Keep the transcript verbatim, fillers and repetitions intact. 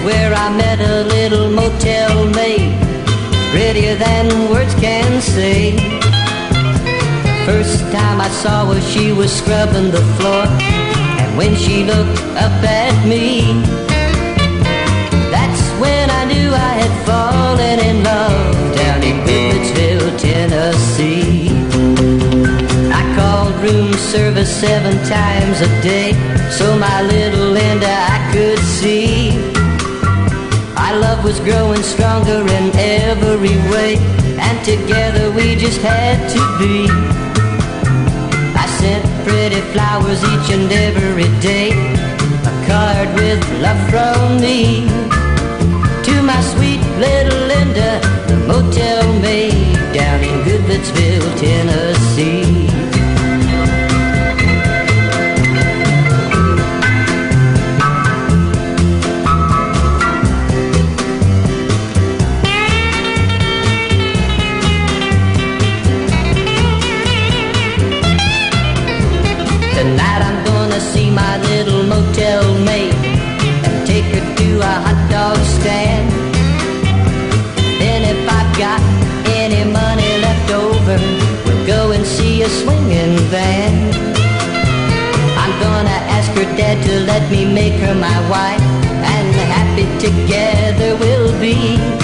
where I met a little motel maid, prettier than words can say. First time I saw her, she was scrubbing the floor, and when she looked up at me, that's when I knew I had fallen in love down in Goodlettsville, Tennessee. I called room service seven times a day so my little Linda I could see our love was growing stronger in every way, and together we just had to be. I sent pretty flowers each and every day, a card with love from me, to my sweet little Linda, the motel maid down in Goodlettsville, Tennessee. Tonight I'm gonna see my little motel maid and take her to a hot dog stand. Then if I've got any money left over, we'll go and see a swinging band. I'm gonna ask her dad to let me make her my wife, and happy together we'll be.